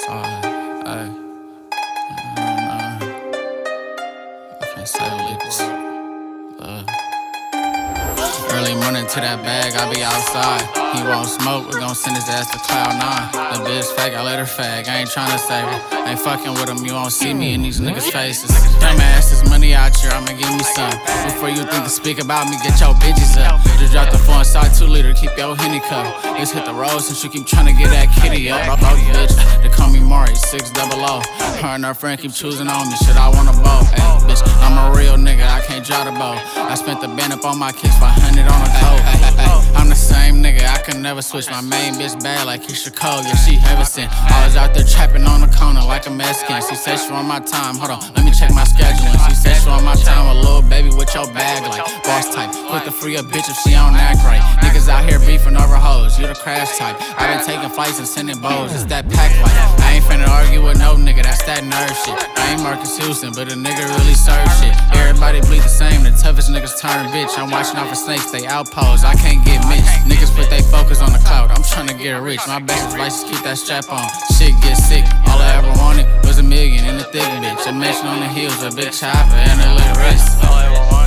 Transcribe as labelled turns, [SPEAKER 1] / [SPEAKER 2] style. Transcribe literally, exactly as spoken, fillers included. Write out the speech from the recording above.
[SPEAKER 1] outside, ayy. I can't say lyrics. Uh. Early morning to that bag, I be outside. He won't smoke, we gon' send his ass to cloud nine. The bitch fake, I let her fag, I ain't tryna save her. Ain't fucking with him, you won't see me in these niggas' faces. Dumbass, there's money out here, I'ma give me some. Before you think to speak about me, get your bitches up. Just drop the four inside two liter, keep your Henny cup. Just hit the road since you keep tryna get that kitty up. Bro, bitch, they call me Mari, six double O. Her and her friend keep choosing on me, shit, I wanna bow. Ayy, bitch, I'm a real nigga, I can't draw the bow. I spent the band up on my kicks, five hundred on a coat. I'm the same nigga, I could never switch. My main bitch bad like Keisha Cole, yeah, she heaven sent. I was out there trapping on the corner like a Mexican. She said she want my time, hold on, let me check my scheduling. She said she want my time, a little baby with your bag like boss type. Quick to free a bitch if she don't act right. Niggas out here beefing over hoes, you the crash type. I been taking flights and sending bows, it's that pack life. I ain't finna argue with no nigga, that's that nerve shit. I ain't Marcus Houston, but a nigga really serve shit. Everybody bleed the same, the toughest niggas turn bitch. I'm watching out for snakes, they outposts, I can't get mixed. Niggas put they focus on the cloud, I'm tryna get rich. My best advice is keep that strap on, shit get sick. All I ever wanted was a million in the thick bitch. A mansion on the hills, a big chopper, and a little wrist.